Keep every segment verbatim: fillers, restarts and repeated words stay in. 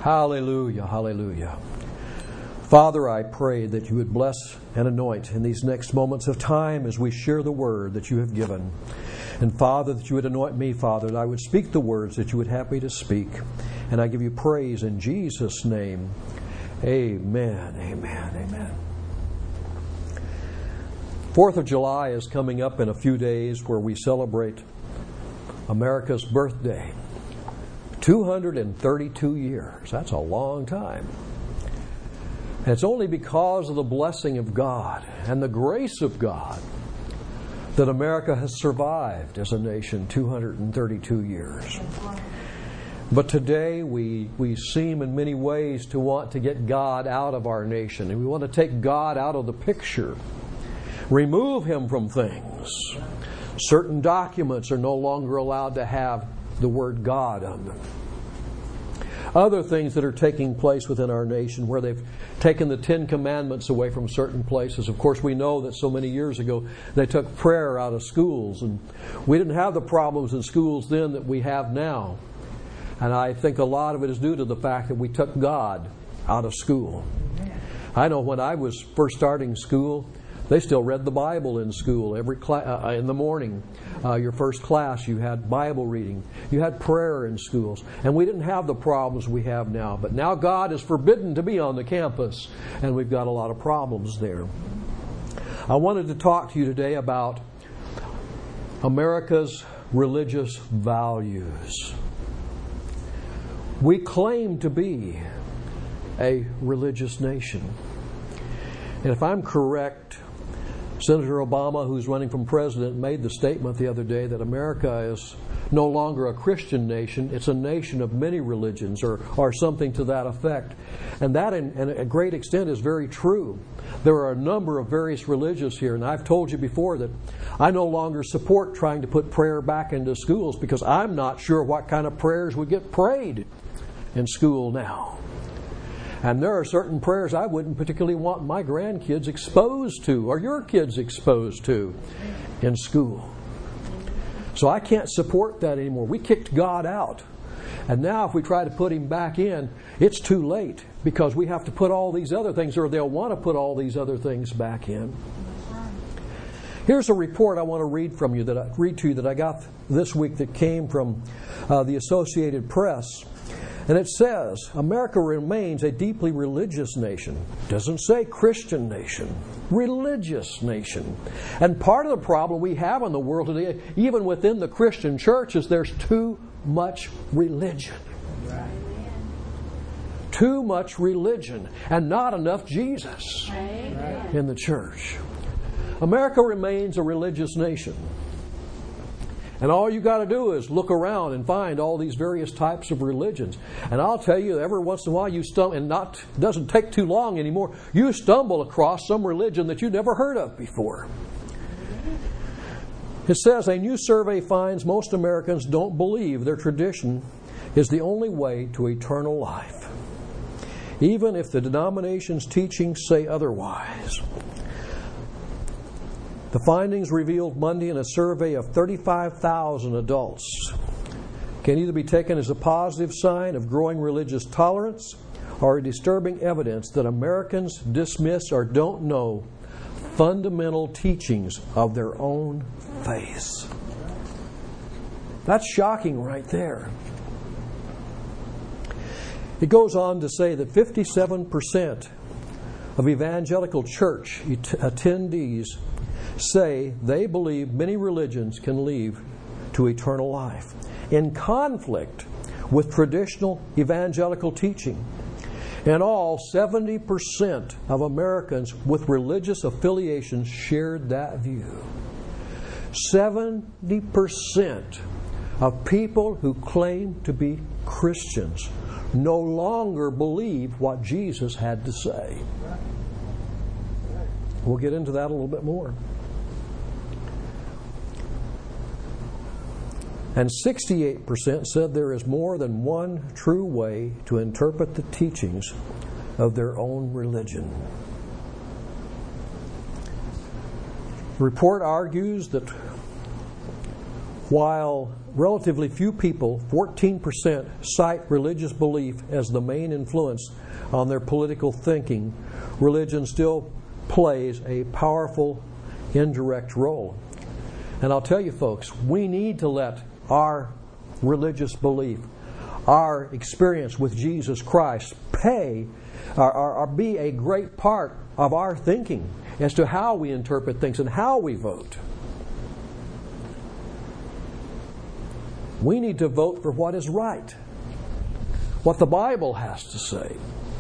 Hallelujah, hallelujah. Father, I pray that you would bless and anoint in these next moments of time as we share the word that you have given. And Father, that you would anoint me, Father, that I would speak the words that you would have me to speak. And I give you praise in Jesus' name. Amen, amen, amen. Fourth of July is coming up in a few days, where we celebrate America's birthday. two hundred thirty-two years. That's a long time. And it's only because of the blessing of God and the grace of God that America has survived as a nation two hundred thirty-two years. But today we, we seem in many ways to want to get God out of our nation. And we want to take God out of the picture. Remove Him from things. Certain documents are no longer allowed to have the word God on them. Other things that are taking place within our nation, where they've taken the Ten Commandments away from certain places. Of course, we know that so many years ago they took prayer out of schools, and we didn't have the problems in schools then that we have now. And I think a lot of it is due to the fact that we took God out of school. I know when I was first starting school, they still read the Bible in school every cla- uh, in the morning. Uh, your first class, you had Bible reading. You had prayer in schools. And we didn't have the problems we have now. But now God is forbidden to be on the campus. And we've got a lot of problems there. I wanted to talk to you today about America's religious values. We claim to be a religious nation. And if I'm correct, Senator Obama, who's running for president, made the statement the other day that America is no longer a Christian nation. It's a nation of many religions, or, or something to that effect. And that, in, in a great extent, is very true. There are a number of various religions here, and I've told you before that I no longer support trying to put prayer back into schools, because I'm not sure what kind of prayers would get prayed in school now. And there are certain prayers I wouldn't particularly want my grandkids exposed to, or your kids exposed to, in school. So I can't support that anymore. We kicked God out. And now if we try to put Him back in, it's too late, because we have to put all these other things, or they'll want to put all these other things back in. Here's a report I want to read from you that I read to you that I got this week that came from uh, the Associated Press. And it says, America remains a deeply religious nation. It doesn't say Christian nation. Religious nation. And part of the problem we have in the world today, even within the Christian church, is there's too much religion. Right. Too much religion and not enough Jesus right. in the church. America remains a religious nation. And all you got to do is look around and find all these various types of religions. And I'll tell you, every once in a while you stumble, and not doesn't take too long anymore, you stumble across some religion that you never heard of before. It says, a new survey finds most Americans don't believe their tradition is the only way to eternal life, even if the denomination's teachings say otherwise. The findings revealed Monday in a survey of thirty-five thousand adults can either be taken as a positive sign of growing religious tolerance or a disturbing evidence that Americans dismiss or don't know fundamental teachings of their own faith. That's shocking right there. It goes on to say that fifty-seven percent of evangelical church attendees say they believe many religions can lead to eternal life, in conflict with traditional evangelical teaching. In all, seventy percent of Americans with religious affiliations shared that view. seventy percent of people who claim to be Christians no longer believe what Jesus had to say. We'll get into that a little bit more. And sixty-eight percent said there is more than one true way to interpret the teachings of their own religion. The report argues that while relatively few people, fourteen percent, cite religious belief as the main influence on their political thinking, religion still plays a powerful indirect role. And I'll tell you folks, we need to let our religious belief, our experience with Jesus Christ pay or, or, or be a great part of our thinking as to how we interpret things and how we vote. We need to vote for what is right, what the Bible has to say.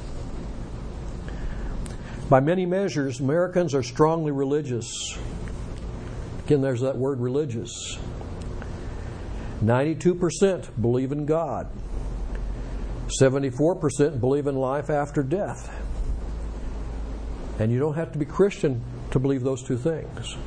By many measures, Americans are strongly religious. Again, there's that word religious. ninety-two percent believe in God. seventy-four percent believe in life after death. And you don't have to be Christian to believe those two things.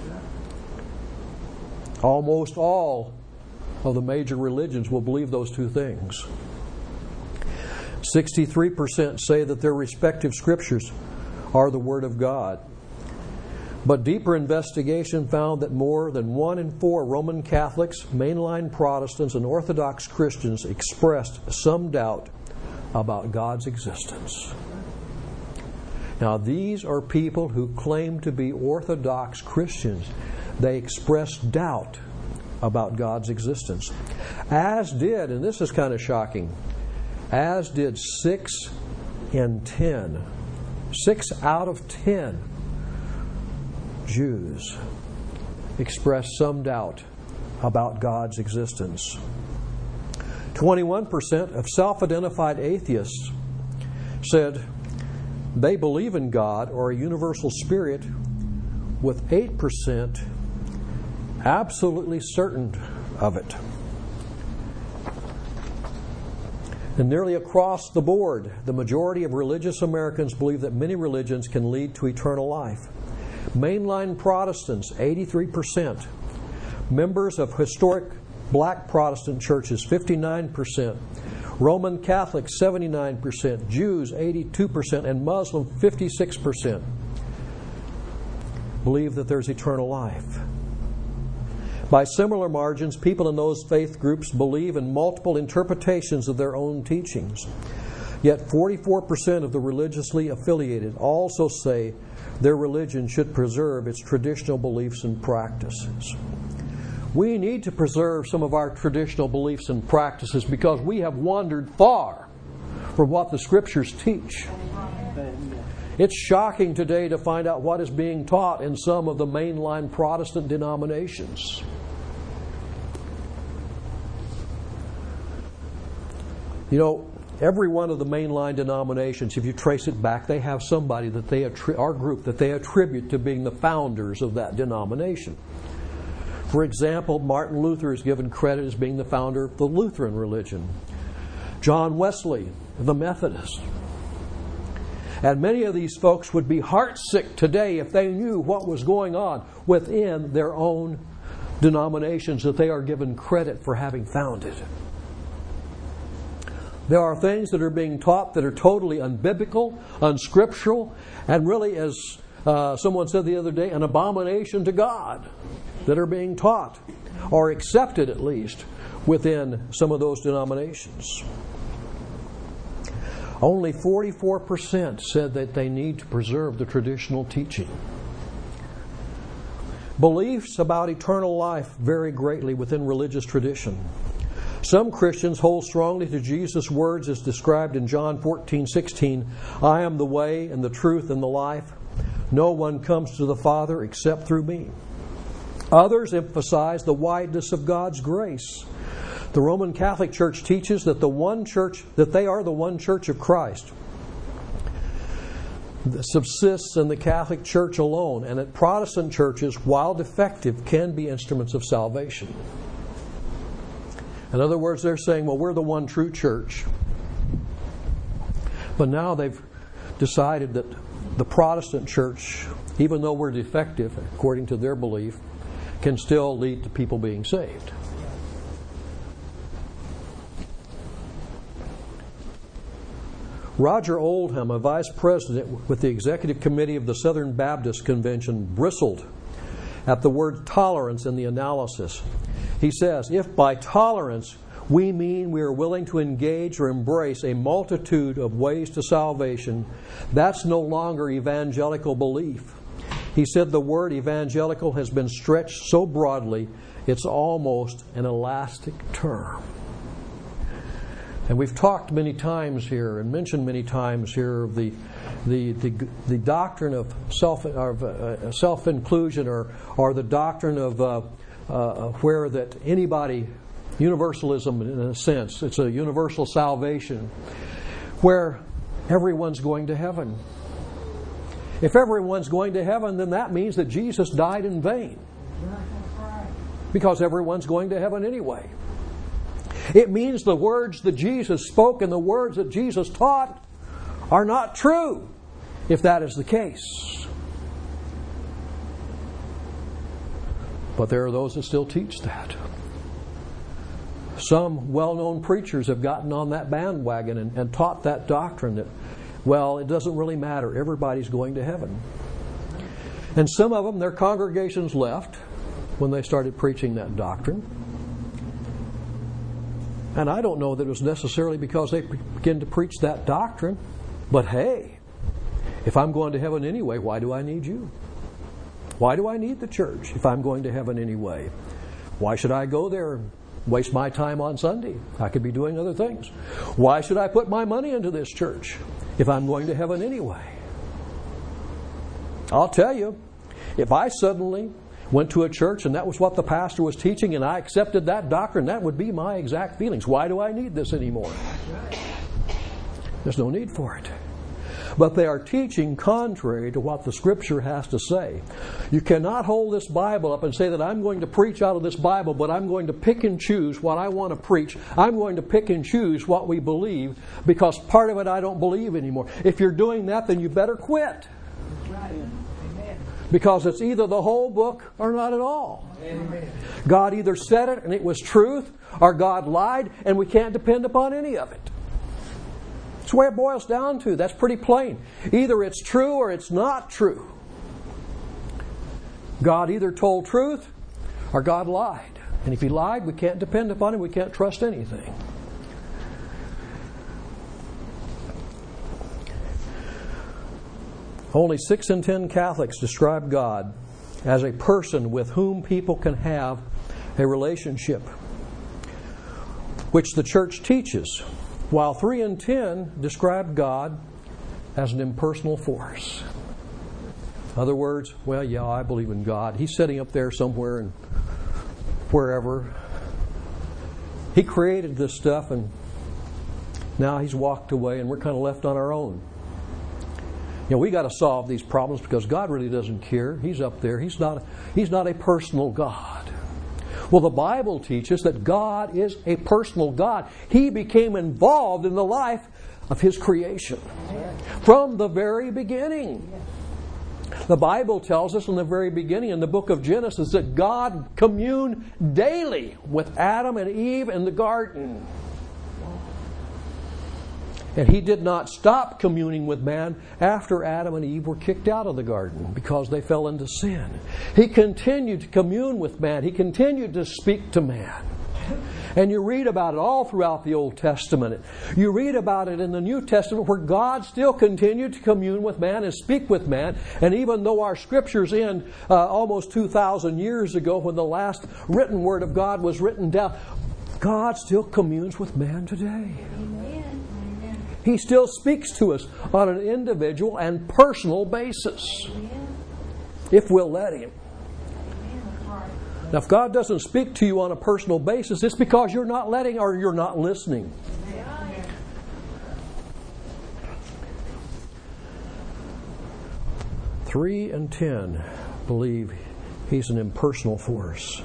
Almost all of the major religions will believe those two things. sixty-three percent say that their respective scriptures are the Word of God. But deeper investigation found that more than one in four Roman Catholics, mainline Protestants, and Orthodox Christians expressed some doubt about God's existence. Now, these are people who claim to be Orthodox Christians. They express doubt about God's existence. As did, and this is kind of shocking, as did six in ten, six out of ten Jews expressed some doubt about God's existence. twenty-one percent of self-identified atheists said they believe in God or a universal spirit, with eight percent absolutely certain of it. And nearly across the board, the majority of religious Americans believe that many religions can lead to eternal life. Mainline Protestants, eighty-three percent. Members of historic black Protestant churches, fifty-nine percent. Roman Catholics, seventy-nine percent. Jews, eighty-two percent. And Muslim, fifty-six percent. Believe that there's eternal life. By similar margins, people in those faith groups believe in multiple interpretations of their own teachings. Yet forty-four percent of the religiously affiliated also say their religion should preserve its traditional beliefs and practices. We need to preserve some of our traditional beliefs and practices because we have wandered far from what the Scriptures teach. It's shocking today to find out what is being taught in some of the mainline Protestant denominations. You know, every one of the mainline denominations, if you trace it back, they have somebody that they attri- our group that they attribute to being the founders of that denomination. For example, Martin Luther is given credit as being the founder of the Lutheran religion. John Wesley, the Methodist. And many of these folks would be heartsick today if they knew what was going on within their own denominations that they are given credit for having founded. There are things that are being taught that are totally unbiblical, unscriptural, and really, as uh, someone said the other day, an abomination to God that are being taught, or accepted at least, within some of those denominations. Only forty-four percent said that they need to preserve the traditional teaching. Beliefs about eternal life vary greatly within religious tradition. Some Christians hold strongly to Jesus' words as described in John fourteen sixteen, "I am the way and the truth and the life. No one comes to the Father except through me." Others emphasize the wideness of God's grace. The Roman Catholic Church teaches that the one church, that they are the one church of Christ that subsists in the Catholic Church alone, and that Protestant churches, while defective, can be instruments of salvation. In other words, they're saying, well, we're the one true church. But now they've decided that the Protestant church, even though we're defective, according to their belief, can still lead to people being saved. Roger Oldham, a vice president with the executive committee of the Southern Baptist Convention, bristled at the word tolerance in the analysis. He says, if by tolerance we mean we are willing to engage or embrace a multitude of ways to salvation, that's no longer evangelical belief. He said the word evangelical has been stretched so broadly, it's almost an elastic term. And we've talked many times here and mentioned many times here of the the the, the doctrine of self of uh, self-inclusion, or or the doctrine of uh, uh, where that anybody, universalism in a sense, it's a universal salvation, where everyone's going to heaven. If everyone's going to heaven, then that means that Jesus died in vain, because everyone's going to heaven anyway. It means the words that Jesus spoke and the words that Jesus taught are not true, if that is the case. But there are those that still teach that. Some well-known preachers have gotten on that bandwagon and, and taught that doctrine that, well, it doesn't really matter. Everybody's going to heaven. And some of them, their congregations left when they started preaching that doctrine. And I don't know that it was necessarily because they began to preach that doctrine. But hey, if I'm going to heaven anyway, why do I need you? Why do I need the church if I'm going to heaven anyway? Why should I go there and waste my time on Sunday? I could be doing other things. Why should I put my money into this church if I'm going to heaven anyway? I'll tell you, if I suddenly went to a church and that was what the pastor was teaching and I accepted that doctrine, that would be my exact feelings. Why do I need this anymore? There's no need for it. But they are teaching contrary to what the Scripture has to say. You cannot hold this Bible up and say that I'm going to preach out of this Bible, but I'm going to pick and choose what I want to preach. I'm going to pick and choose what we believe, because part of it I don't believe anymore. If you're doing that, then you better quit. Because it's either the whole book or not at all. Amen. God either said it and it was truth, or God lied and we can't depend upon any of it. That's the way it boils down to. That's pretty plain. Either it's true or it's not true. God either told truth or God lied. And if He lied, we can't depend upon Him. We can't trust anything. Only six in ten Catholics describe God as a person with whom people can have a relationship, which the Church teaches, while three in ten describe God as an impersonal force. In other words, well, yeah, I believe in God. He's sitting up there somewhere and wherever. He created this stuff and now He's walked away and we're kind of left on our own. You know, we got to solve these problems because God really doesn't care. He's up there. He's not, he's not a personal God. Well, the Bible teaches that God is a personal God. He became involved in the life of His creation from the very beginning. The Bible tells us in the very beginning, in the book of Genesis, that God communed daily with Adam and Eve in the garden. And He did not stop communing with man after Adam and Eve were kicked out of the garden because they fell into sin. He continued to commune with man. He continued to speak to man. And you read about it all throughout the Old Testament. You read about it in the New Testament where God still continued to commune with man and speak with man. And even though our Scriptures end uh, almost two thousand years ago when the last written Word of God was written down, God still communes with man today. Amen. He still speaks to us on an individual and personal basis, if we'll let Him. Now, if God doesn't speak to you on a personal basis, it's because you're not letting or you're not listening. Three and ten believe He's an impersonal force.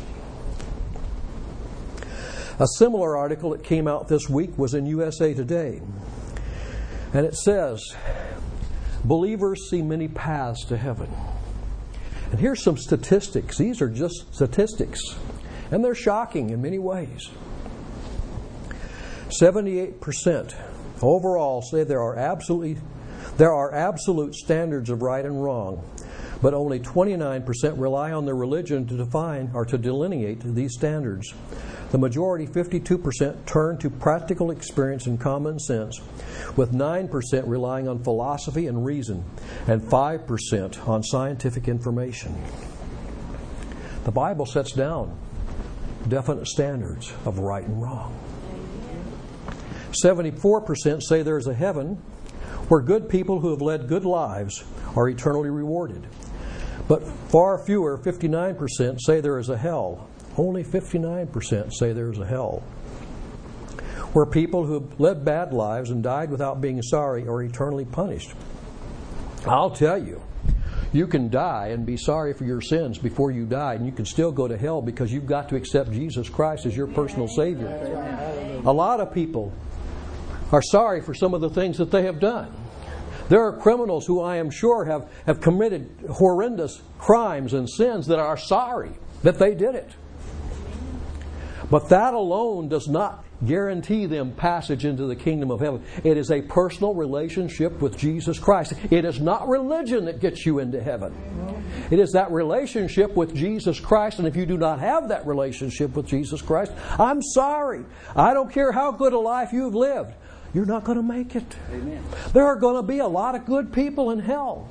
A similar article that came out this week was in U S A Today. And it says, believers see many paths to heaven. And here's some statistics. These are just statistics. And they're shocking in many ways. seventy-eight percent overall say there are absolutely there are absolute standards of right and wrong. but only twenty-nine percent rely on their religion to define or to delineate these standards. The majority, fifty-two percent, turn to practical experience and common sense, with nine percent relying on philosophy and reason, and five percent on scientific information. The Bible sets down definite standards of right and wrong. seventy-four percent say there is a heaven where good people who have led good lives are eternally rewarded. But far fewer, fifty-nine percent, say there is a hell. Only fifty-nine percent say there is a hell, where people who have led bad lives and died without being sorry are eternally punished. I'll tell you, you can die and be sorry for your sins before you die, and you can still go to hell because you've got to accept Jesus Christ as your personal Savior. A lot of people are sorry for some of the things that they have done. There are criminals who I am sure have, have committed horrendous crimes and sins that are sorry that they did it. But that alone does not guarantee them passage into the kingdom of heaven. It is a personal relationship with Jesus Christ. It is not religion that gets you into heaven. It is that relationship with Jesus Christ. And if you do not have that relationship with Jesus Christ, I'm sorry. I don't care how good a life you've lived. You're not going to make it. Amen. There are going to be a lot of good people in hell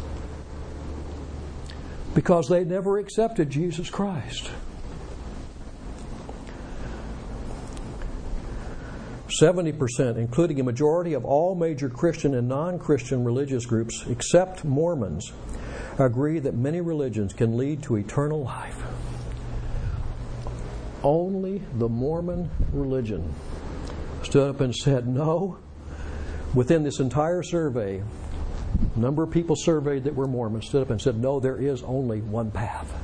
because they never accepted Jesus Christ. seventy percent, including a majority of all major Christian and non-Christian religious groups, except Mormons, agree that many religions can lead to eternal life. Only the Mormon religion stood up and said, no. Within this entire survey, a number of people surveyed that were Mormons stood up and said, no, there is only one path.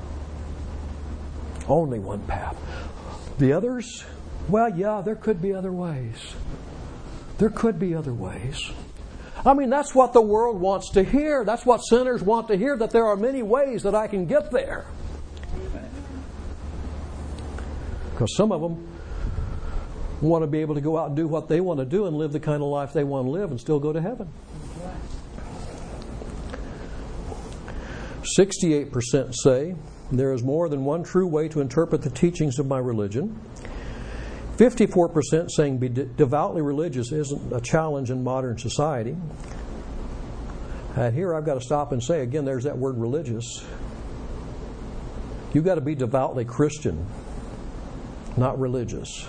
Only one path. The others, well, yeah, there could be other ways. There could be other ways. I mean, that's what the world wants to hear. That's what sinners want to hear, that there are many ways that I can get there. Because some of them want to be able to go out and do what they want to do and live the kind of life they want to live and still go to heaven. sixty-eight percent say there is more than one true way to interpret the teachings of my religion. fifty-four percent saying be devoutly religious isn't a challenge in modern society. And here I've got to stop and say again, there's that word religious. You've got to be devoutly Christian, not religious.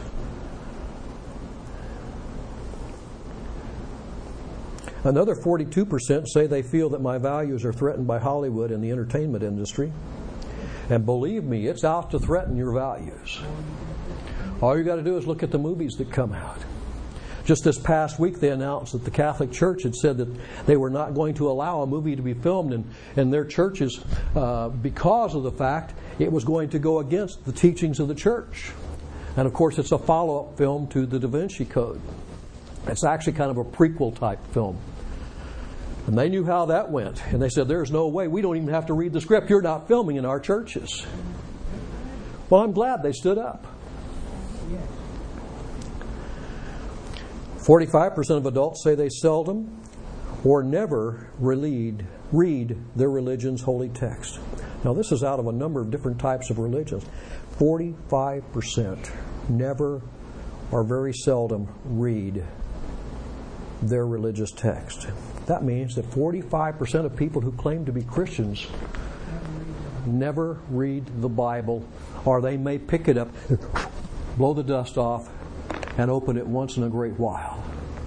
Another forty-two percent say they feel that my values are threatened by Hollywood and the entertainment industry. And believe me, it's out to threaten your values. All you got to do is look at the movies that come out. Just this past week they announced that the Catholic Church had said that they were not going to allow a movie to be filmed in, in their churches uh, because of the fact it was going to go against the teachings of the church. And of course it's a follow-up film to the Da Vinci Code. It's actually kind of a prequel type film. And they knew how that went. And they said, there's no way. We don't even have to read the script. You're not filming in our churches. Well, I'm glad they stood up. forty-five percent of adults say they seldom or never read, read their religion's holy text. Now, this is out of a number of different types of religions. forty-five percent never or very seldom read their religious text. That means that forty-five percent of people who claim to be Christians never read the Bible, or they may pick it up, blow the dust off, and open it once in a great while.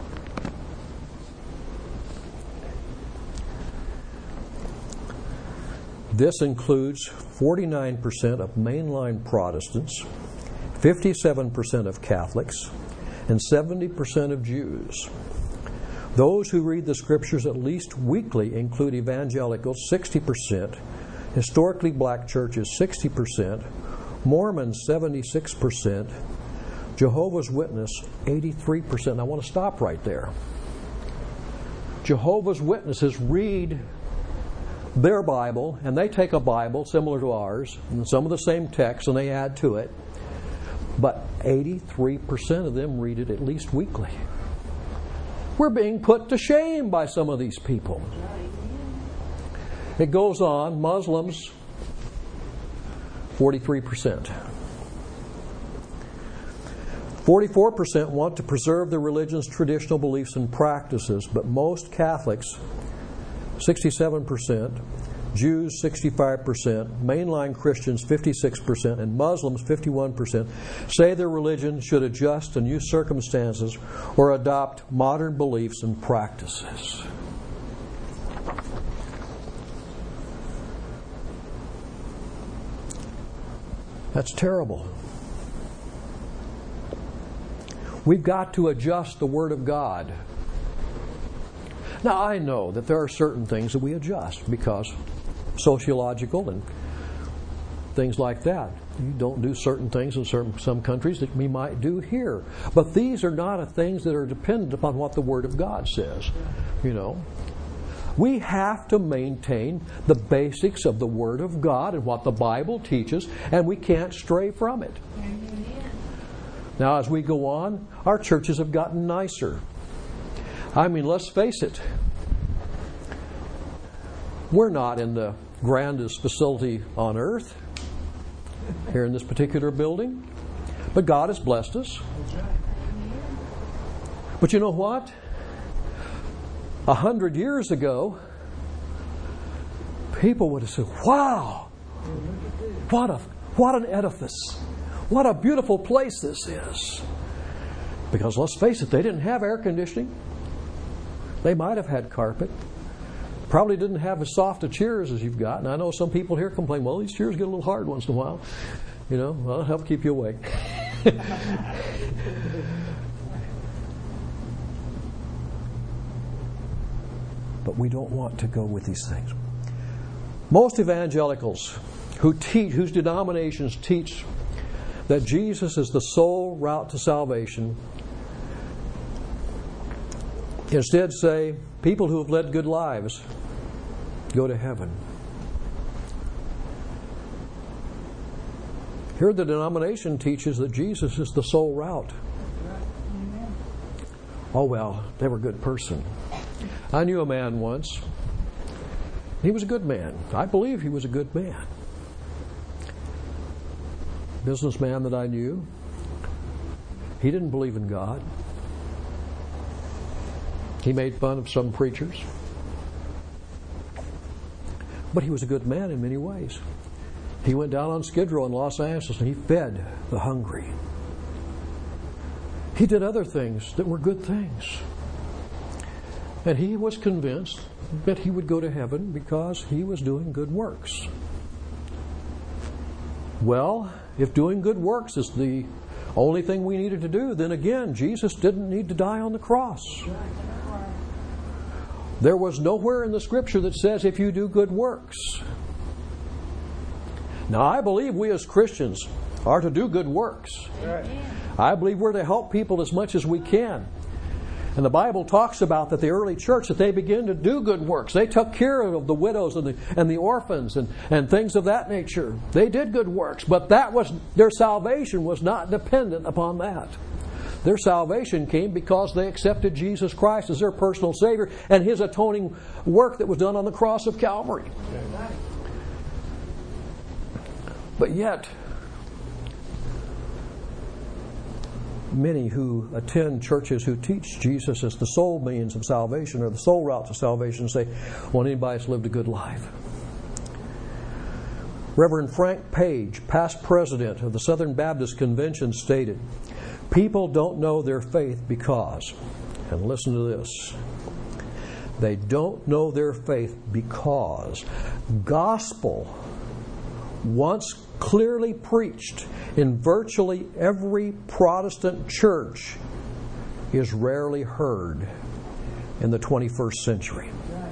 This includes forty-nine percent of mainline Protestants, fifty-seven percent of Catholics, and seventy percent of Jews. Those who read the Scriptures at least weekly include evangelicals, sixty percent, historically black churches, sixty percent, Mormons, seventy-six percent, Jehovah's Witness, eighty-three percent. I want to stop right there. Jehovah's Witnesses read their Bible, and they take a Bible similar to ours, and some of the same texts, and they add to it. But eighty-three percent of them read it at least weekly. We're being put to shame by some of these people. It goes on. Muslims, forty-three percent. forty-four percent want to preserve their religion's traditional beliefs and practices, but most Catholics, sixty-seven percent, Jews, sixty-five percent, mainline Christians, fifty-six percent, and Muslims, fifty-one percent, say their religion should adjust to new circumstances or adopt modern beliefs and practices. That's terrible. We've got to adjust the Word of God. Now, I know that there are certain things that we adjust because sociological and things like that. You don't do certain things in certain, some countries that we might do here. But these are not things that are dependent upon what the Word of God says. You know, we have to maintain the basics of the Word of God and what the Bible teaches, and we can't stray from it. Now, as we go on, our churches have gotten nicer. I mean, let's face it. We're not in the grandest facility on earth here in this particular building, but God has blessed us. But you know what? A hundred years ago, people would have said, "Wow, what a what an edifice! What a beautiful place this is!" Because let's face it, they didn't have air conditioning. They might have had carpet. Probably didn't have as soft a chairs as you've got. And I know some people here complain, well, these chairs get a little hard once in a while. You know, well, it'll help keep you awake. But we don't want to go with these things. Most evangelicals who teach, whose denominations teach that Jesus is the sole route to salvation, instead say people who have led good lives go to heaven. Here the denomination teaches that Jesus is the sole route. Oh well, they were a good person. I knew a man once. He was a good man. I believe he was a good man. Businessman that I knew. He didn't believe in God. He made fun of some preachers. But he was a good man in many ways. He went down on Skid Row in Los Angeles and he fed the hungry. He did other things that were good things. And he was convinced that he would go to heaven because he was doing good works. Well, if doing good works is the only thing we needed to do, then again, Jesus didn't need to die on the cross. There was nowhere in the Scripture that says if you do good works. Now, I believe we as Christians are to do good works. I believe we're to help people as much as we can. And the Bible talks about that the early church, that they began to do good works. They took care of the widows and the, and the orphans and, and things of that nature. They did good works, but that was their salvation was not dependent upon that. Their salvation came because they accepted Jesus Christ as their personal Savior and His atoning work that was done on the cross of Calvary. But yet, many who attend churches who teach Jesus as the sole means of salvation or the sole route to salvation say, well, anybody's lived a good life. Reverend Frank Page, past president of the Southern Baptist Convention, stated, people don't know their faith because, and listen to this, they don't know their faith because gospel, once clearly preached in virtually every Protestant church, is rarely heard in the twenty-first century.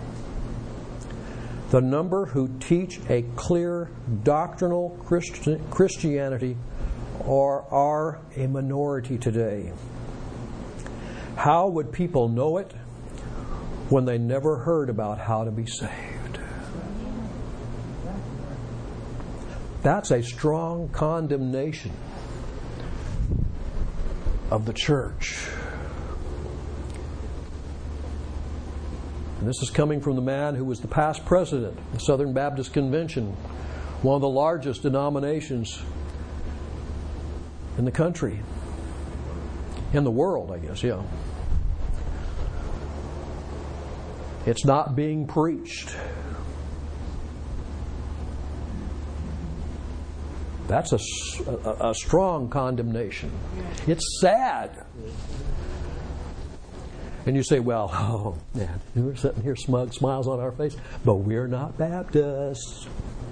The number who teach a clear doctrinal Christi- Christianity are, are a minority today. How would people know it when they never heard about how to be saved? That's a strong condemnation of the church. And this is coming from the man who was the past president of the Southern Baptist Convention, one of the largest denominations in the country. In the world, I guess, yeah. It's not being preached. That's a, a, a strong condemnation. It's sad. And you say, well, oh man, we're sitting here smug, smiles on our face, but we're not Baptists.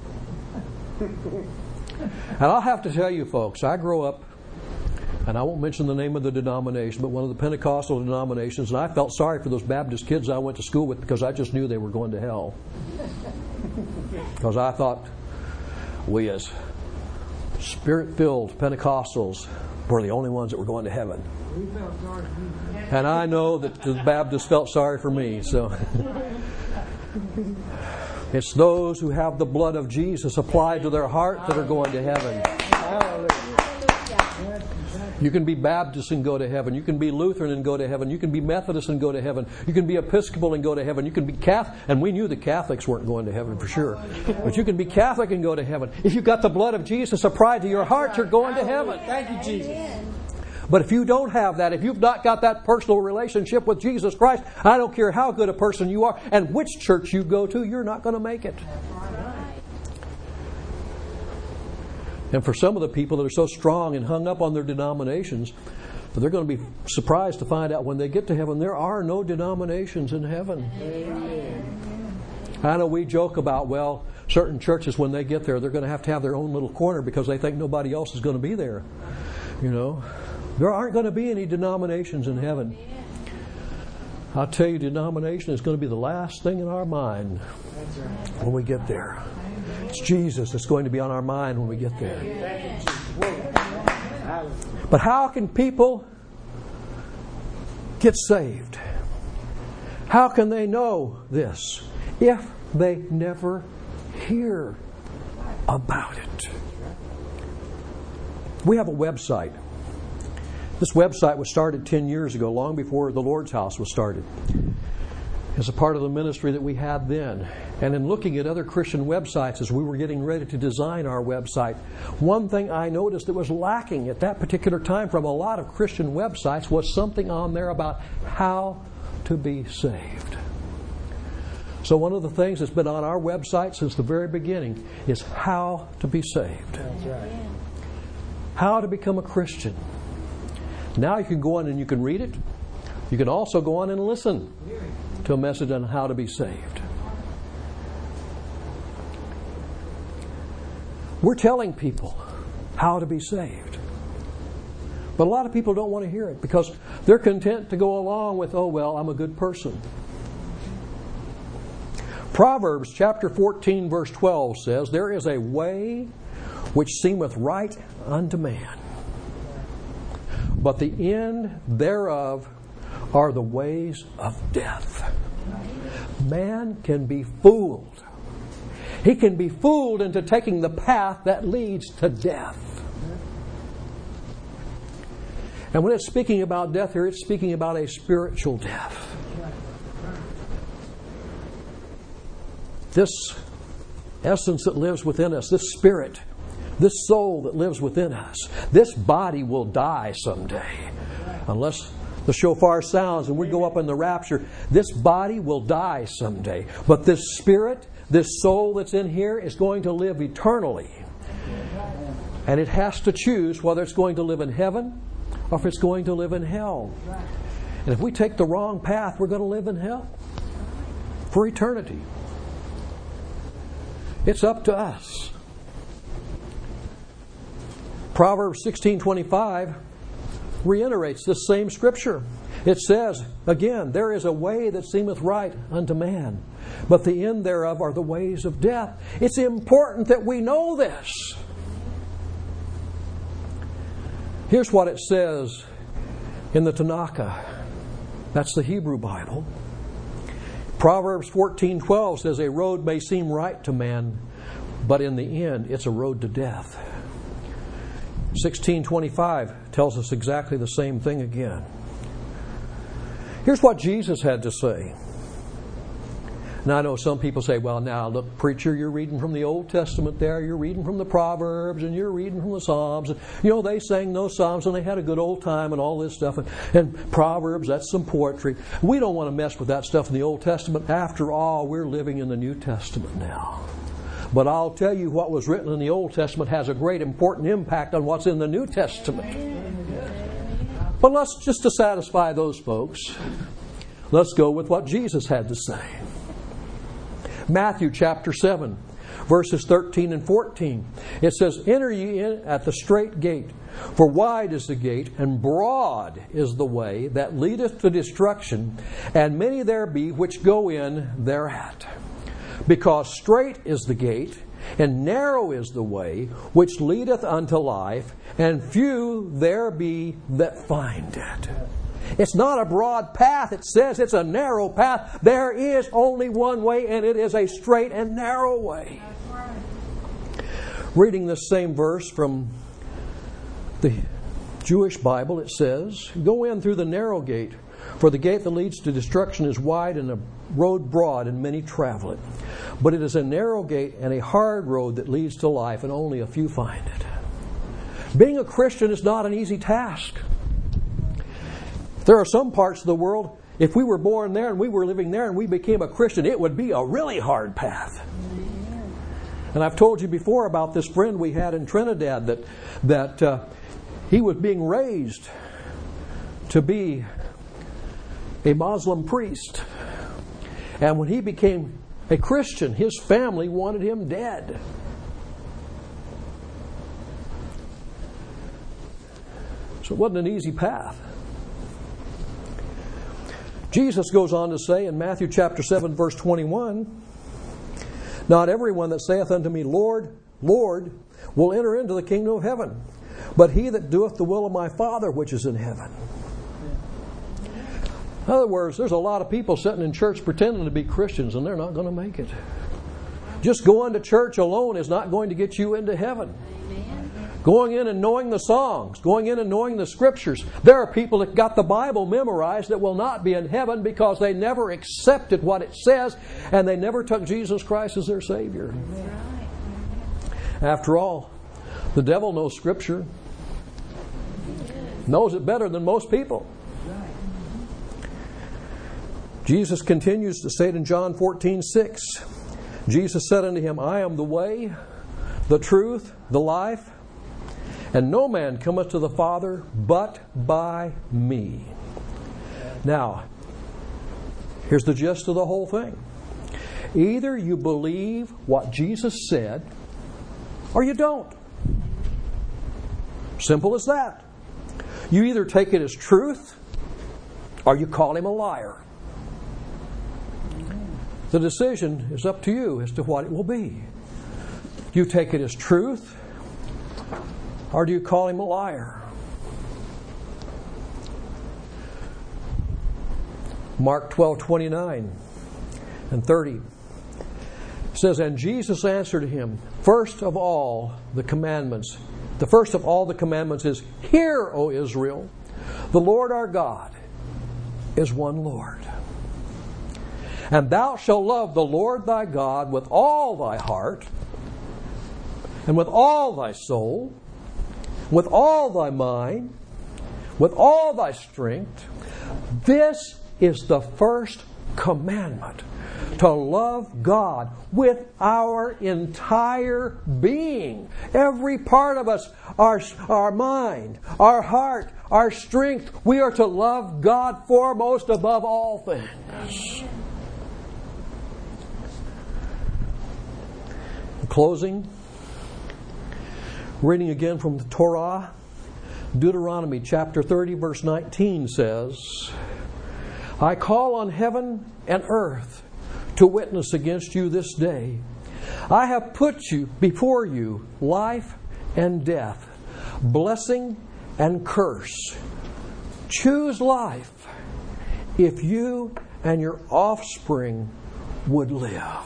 And I'll have to tell you folks, I grew up, and I won't mention the name of the denomination, but one of the Pentecostal denominations, and I felt sorry for those Baptist kids I went to school with because I just knew they were going to hell. Because I thought we as Spirit-filled Pentecostals were the only ones that were going to heaven. And I know that the Baptists felt sorry for me. So it's those who have the blood of Jesus applied to their heart that are going to heaven. You can be Baptist and go to heaven. You can be Lutheran and go to heaven. You can be Methodist and go to heaven. You can be Episcopal and go to heaven. You can be Catholic. And we knew the Catholics weren't going to heaven for sure. But you can be Catholic and go to heaven. If you've got the blood of Jesus applied to your heart, you're going to heaven. Thank you, Jesus. But if you don't have that, if you've not got that personal relationship with Jesus Christ, I don't care how good a person you are and which church you go to, you're not going to make it. And for some of the people that are so strong and hung up on their denominations, they're going to be surprised to find out when they get to heaven, there are no denominations in heaven. Amen. I know we joke about, well, certain churches, when they get there, they're going to have to have their own little corner because they think nobody else is going to be there. You know, there aren't going to be any denominations in heaven. I'll tell you, denomination is going to be the last thing in our mind when we get there. It's Jesus that's going to be on our mind when we get there. But how can people get saved? How can they know this if they never hear about it? We have a website. This website was started ten years ago, long before the Lord's House was started. As a part of the ministry that we had then. And in looking at other Christian websites as we were getting ready to design our website, one thing I noticed that was lacking at that particular time from a lot of Christian websites was something on there about how to be saved. So one of the things that's been on our website since the very beginning is how to be saved. That's right. How to become a Christian. Now you can go on and you can read it. You can also go on and listen to a message on how to be saved. We're telling people how to be saved. But a lot of people don't want to hear it because they're content to go along with, oh, well, I'm a good person. Proverbs chapter fourteen verse twelve says, there is a way which seemeth right unto man, but the end thereof are the ways of death. Man can be fooled. He can be fooled into taking the path that leads to death. And when it's speaking about death here, it's speaking about a spiritual death. This essence that lives within us, this spirit, this soul that lives within us, this body will die someday. Unless the shofar sounds and we go up in the rapture, this body will die someday. But this spirit, this soul that's in here is going to live eternally. And it has to choose whether it's going to live in heaven or if it's going to live in hell. And if we take the wrong path, we're going to live in hell for eternity. It's up to us. Proverbs sixteen twenty-five reiterates this same scripture. It says, again, there is a way that seemeth right unto man, but the end thereof are the ways of death. It's important that we know this. Here's what it says in the Tanakh. That's the Hebrew Bible. Proverbs fourteen twelve says, a road may seem right to man, but in the end it's a road to death. sixteen twenty-five tells us exactly the same thing again. Here's what Jesus had to say. Now, I know some people say, well, now, look, preacher, you're reading from the Old Testament there. You're reading from the Proverbs, and you're reading from the Psalms. And, you know, they sang those Psalms, and they had a good old time and all this stuff. And, and Proverbs, that's some poetry. We don't want to mess with that stuff in the Old Testament. After all, we're living in the New Testament now. But I'll tell you, what was written in the Old Testament has a great important impact on what's in the New Testament. But let's, just to satisfy those folks, let's go with what Jesus had to say. Matthew chapter seven, verses thirteen and fourteen. It says, "Enter ye in at the strait gate, for wide is the gate, and broad is the way that leadeth to destruction, and many there be which go in thereat. Because strait is the gate, and narrow is the way which leadeth unto life, and few there be that find it." It's not a broad path. It says it's a narrow path. There is only one way, and it is a straight and narrow way. Reading this same verse from the Jewish Bible, it says, "Go in through the narrow gate, for the gate that leads to destruction is wide, and the road broad, and many travel it. But it is a narrow gate and a hard road that leads to life, and only a few find it." Being a Christian is not an easy task. There are some parts of the world, if we were born there and we were living there and we became a Christian, it would be a really hard path. And I've told you before about this friend we had in Trinidad that that uh, he was being raised to be a Muslim priest. And when he became a Christian, his family wanted him dead. So it wasn't an easy path. Jesus goes on to say in Matthew chapter seven, verse twenty-one, "Not everyone that saith unto me, Lord, Lord, will enter into the kingdom of heaven, but he that doeth the will of my Father which is in heaven." In other words, there's a lot of people sitting in church pretending to be Christians, and they're not going to make it. Just going to church alone is not going to get you into heaven. Going in and knowing the songs, going in and knowing the Scriptures. There are people that got the Bible memorized that will not be in heaven because they never accepted what it says, and they never took Jesus Christ as their Savior. After all, the devil knows Scripture. Knows it better than most people. Jesus continues to say it in John fourteen six. Jesus said unto him, "I am the way, the truth, the life, and no man cometh to the Father but by me." Now, here's the gist of the whole thing. Either you believe what Jesus said, or you don't. Simple as that. You either take it as truth, or you call him a liar. The decision is up to you as to what it will be. Do you take it as truth, or do you call him a liar? Mark twelve twenty-nine and thirty says, "And Jesus answered him, First of all the commandments, the first of all the commandments is, Hear, O Israel, the Lord our God is one Lord. And thou shalt love the Lord thy God with all thy heart, and with all thy soul, with all thy mind, with all thy strength. This is the first commandment, to love God with our entire being. Every part of us, our, our mind, our heart, our strength. We are to love God foremost above all things." In closing, reading again from the Torah, Deuteronomy chapter thirty, verse nineteen says, "I call on heaven and earth to witness against you this day. I have put you before you life and death, blessing and curse. Choose life if you and your offspring would live."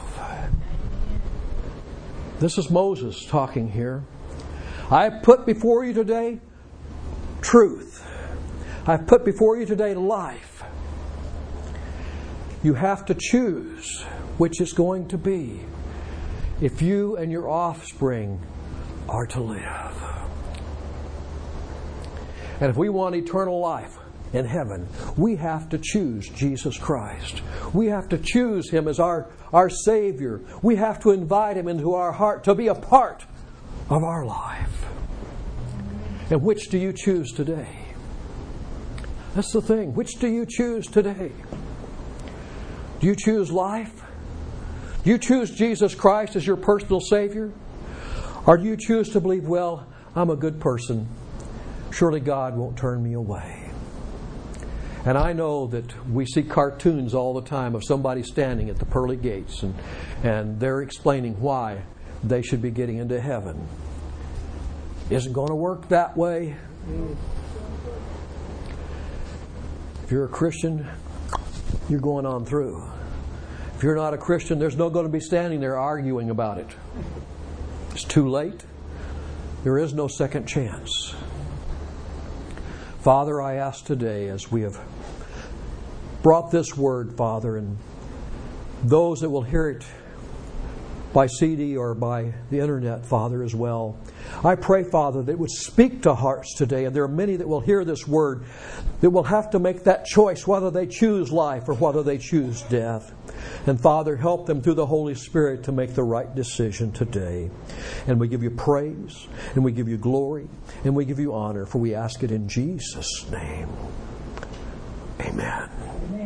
This is Moses talking here. I put before you today truth. I've put before you today life. You have to choose. which is going to be if you and your offspring are to live. And if we want eternal life in heaven, we have to choose Jesus Christ. We have to choose Him as our, our Savior. We have to invite Him into our heart to be a part of our life. And which do you choose today? That's the thing. Which do you choose today? Do you choose life? Do you choose Jesus Christ as your personal Savior? Or do you choose to believe, well, I'm a good person. Surely God won't turn me away. And I know that we see cartoons all the time of somebody standing at the pearly gates and, and they're explaining why they should be getting into heaven. Isn't going to work that way. If you're a Christian, you're going on through. If you're not a Christian, there's no going to be standing there arguing about it. It's too late. There is no second chance. Father, I ask today as we have brought this word, Father, and those that will hear it by C D or by the internet, Father, as well. I pray, Father, that it would speak to hearts today. And there are many that will hear this word that will have to make that choice, whether they choose life or whether they choose death. And Father, help them through the Holy Spirit to make the right decision today. And we give you praise, and we give you glory, and we give you honor, for we ask it in Jesus' name. Amen.